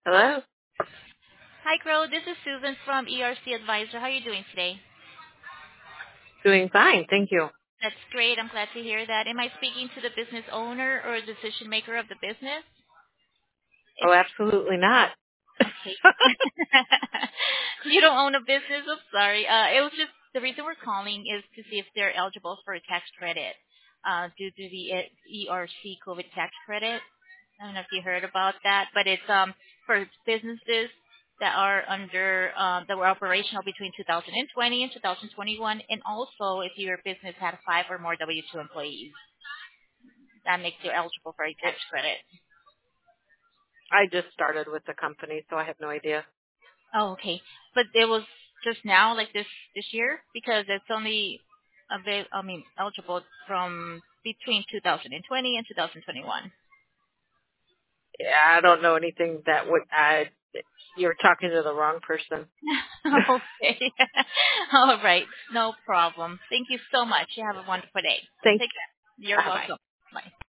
Hello. Hi, Crow. This is Susan from ERC Advisor. How are you doing today? Doing fine, thank you. That's great. I'm glad to hear that. Am I speaking to the business owner or decision maker of the business? Oh, It's absolutely not. okay. You don't own a business? I'm sorry. It was just the reason we're calling is to see if they're eligible for a tax credit due to the ERC COVID tax credit. I don't know if you heard about that, but it's for businesses that are under that were operational between 2020 and 2021, and also if your business had 5 or more W-2 employees, that makes you eligible for a tax credit. I just started with the company, so I have no idea. Oh, okay. But it was just now, like this year, because it's only eligible from between 2020 and 2021. Yeah, I don't know anything that would. You're talking to the wrong person. Okay. All right. No problem. Thank you so much. You have a wonderful day. Thank Take care. you. You're Bye bye. welcome. Bye.